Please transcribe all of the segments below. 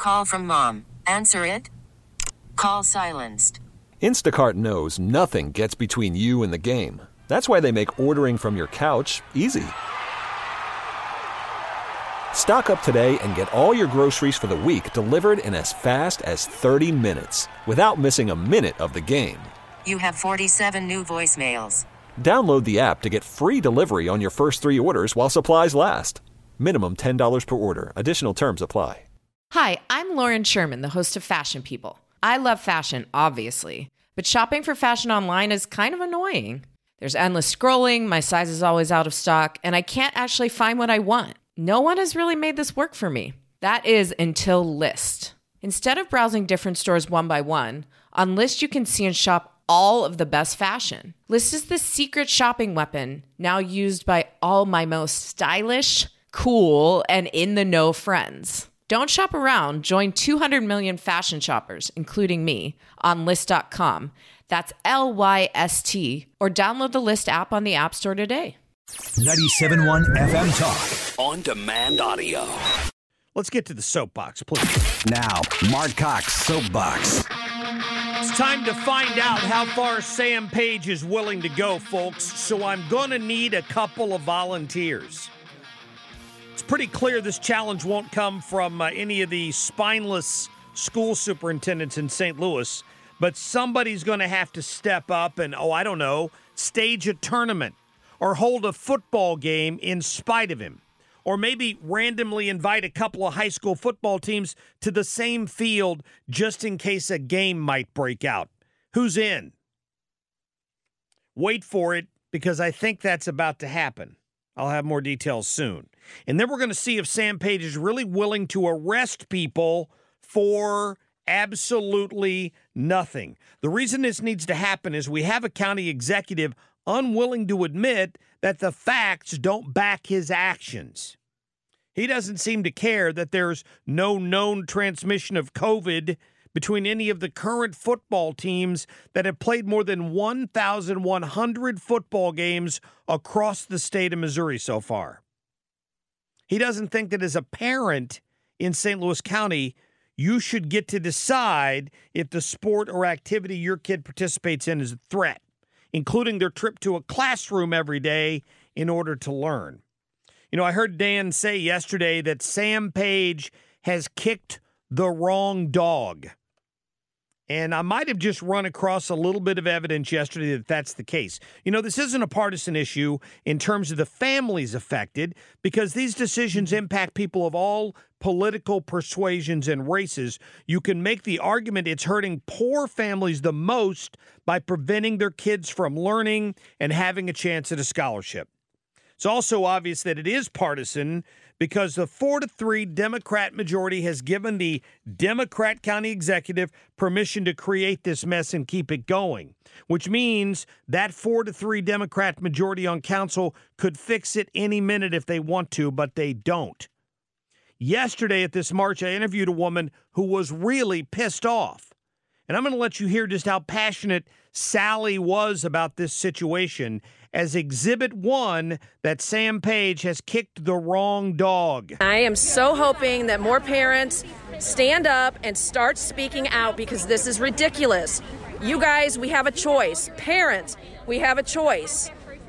Call from mom. Answer it. Call silenced. Instacart knows nothing gets between you and the game. That's why they make ordering from your couch easy. Stock up today and get all your groceries for the week delivered in as fast as 30 minutes without missing a minute of the game. You have 47 new voicemails. Download the app to get free delivery on your first 3 orders while supplies last. Minimum $10 per order. Additional terms apply. Hi, I'm Lauren Sherman, the host of Fashion People. I love fashion, obviously, but shopping for fashion online is kind of annoying. There's endless scrolling, my size is always out of stock, and I can't actually find what I want. No one has really made this work for me. That is until Lyst. Instead of browsing different stores one by one, on Lyst you can see and shop all of the best fashion. Lyst is the secret shopping weapon now used by all my most stylish, cool, and in-the-know friends. Don't shop around. Join 200 million fashion shoppers, including me, on Lyst.com. That's Lyst, or download the Lyst app on the App Store today. 97.1 FM Talk. On demand audio. Let's get to the soapbox, please. Now, Mark Cox Soapbox. It's time to find out how far Sam Page is willing to go, folks. So I'm going to need a couple of volunteers. It's pretty clear this challenge won't come from any of the spineless school superintendents in St. Louis, but somebody's going to have to step up and, stage a tournament or hold a football game in spite of him, or maybe randomly invite a couple of high school football teams to the same field just in case a game might break out. Who's in? Wait for it, because I think that's about to happen. I'll have more details soon. And then we're going to see if Sam Page is really willing to arrest people for absolutely nothing. The reason this needs to happen is we have a county executive unwilling to admit that the facts don't back his actions. He doesn't seem to care that there's no known transmission of COVID between any of the current football teams that have played more than 1,100 football games across the state of Missouri so far. He doesn't think that as a parent in St. Louis County, you should get to decide if the sport or activity your kid participates in is a threat, including their trip to a classroom every day in order to learn. I heard Dan say yesterday that Sam Page has kicked the wrong dog. And I might have just run across a little bit of evidence yesterday that that's the case. This isn't a partisan issue in terms of the families affected, because these decisions impact people of all political persuasions and races. You can make the argument it's hurting poor families the most by preventing their kids from learning and having a chance at a scholarship. It's also obvious that it is partisan because the 4-3 Democrat majority has given the Democrat county executive permission to create this mess and keep it going, which means that 4-3 Democrat majority on council could fix it any minute if they want to, but they don't. Yesterday at this march, I interviewed a woman who was really pissed off. And I'm going to let you hear just how passionate Sally was about this situation as Exhibit 1 that Sam Page has kicked the wrong dog. I am so hoping that more parents stand up and start speaking out, because this is ridiculous. You guys, we have a choice. Parents, we have a choice.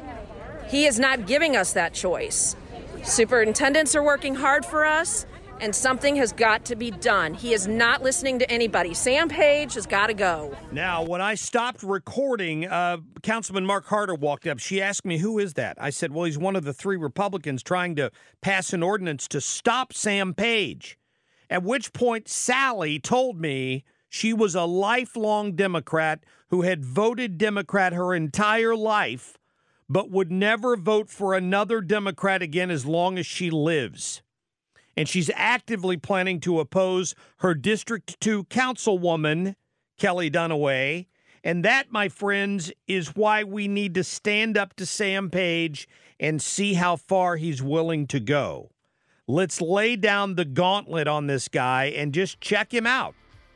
He is not giving us that choice. Superintendents are working hard for us, and something has got to be done. He is not listening to anybody. Sam Page has got to go. Now, when I stopped recording, Councilman Mark Harder walked up. She asked me, who is that? I said, well, he's one of the 3 Republicans trying to pass an ordinance to stop Sam Page. At which point, Sally told me she was a lifelong Democrat who had voted Democrat her entire life, but would never vote for another Democrat again as long as she lives. And she's actively planning to oppose her District 2 councilwoman, Kelly Dunaway. And that, my friends, is why we need to stand up to Sam Page and see how far he's willing to go. Let's lay down the gauntlet on this guy and just check him out.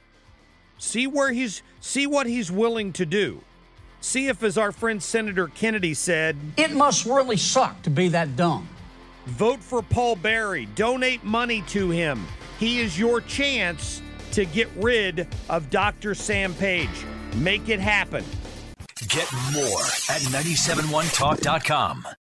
See what he's willing to do. See if, as our friend Senator Kennedy said, it must really suck to be that dumb. Vote for Paul Berry. Donate money to him. He is your chance to get rid of Dr. Sam Page. Make it happen. Get more at 971talk.com.